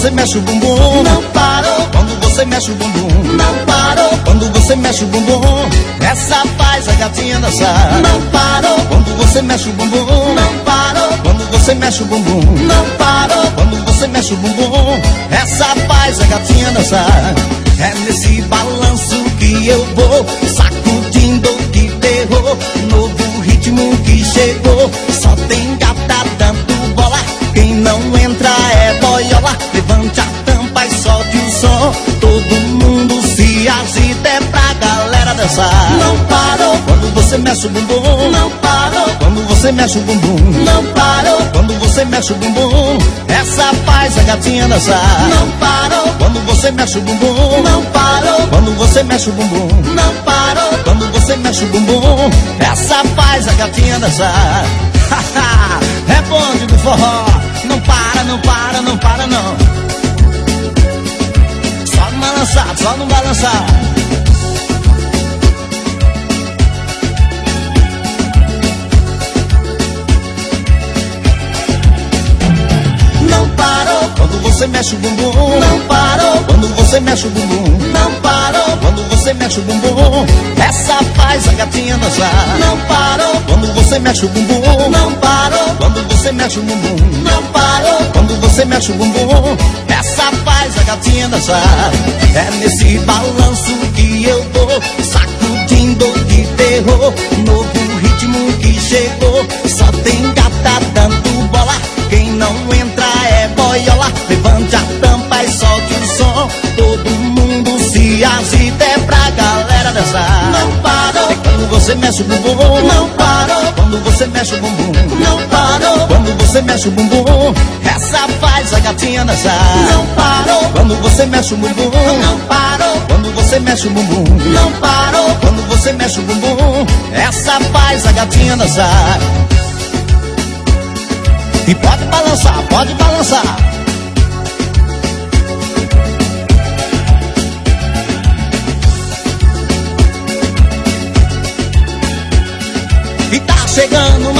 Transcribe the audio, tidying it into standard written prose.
você mexe o bumbum, não parou. quando você mexe o bumbum, não parou. quando você mexe o bumbum, essa faz a gatinha dançar. Não parou. Quando você mexe o bumbum, não parou. quando você mexe o bumbum, não parou. quando você mexe o bumbum, essa faz a gatinha dançar. É nesse balanço que eu vou, sacudindo de terror, novo ritmo que chegou. Só tem gata dando bola, quem não entra é boiola. Levante a tampa e solte o som, todo mundo se agita, é pra galera dançar. Não parou. Quando você mexe o bumbum, não parou. quando você mexe o bumbum, não parou. quando você mexe o bumbum, essa faz a gatinha dançar. Não parou. Quando você mexe o bumbum, não parou. quando você mexe o bumbum, não parou. quando você mexe o bumbum, essa faz a gatinha dançar. É bonde do forró, não para, não para, não para não. Só no balançar, só no balançar. Não parou. Quando você mexe o bumbum, não parou. quando você mexe o bumbum, não parou. quando você mexe o bumbum, essa faz a gatinha dançar. Não parou. Quando você mexe o bumbum, não parou. quando você mexe o bumbum, não parou. quando você mexe o bumbum, essa faz a gatinha dançar. É nesse balanço que eu vou, sacudindo de terror, novo ritmo que chegou. Só tem gata dando bola, quem não entra é boiola. Levante a tampa e solte o som, todo mundo se agita, é pra galera dançar. Não parou. É quando você mexe o bumbum, não parou. quando você mexe o bumbum, não parou. quando você mexe o bumbum, essa faz a gatinha dançar. Não parou. Quando você mexe o bumbum, não parou. quando você mexe o bumbum, não parou. quando você mexe o bumbum, essa faz a gatinha dançar. E pode balançar, pode balançar. E tá chegando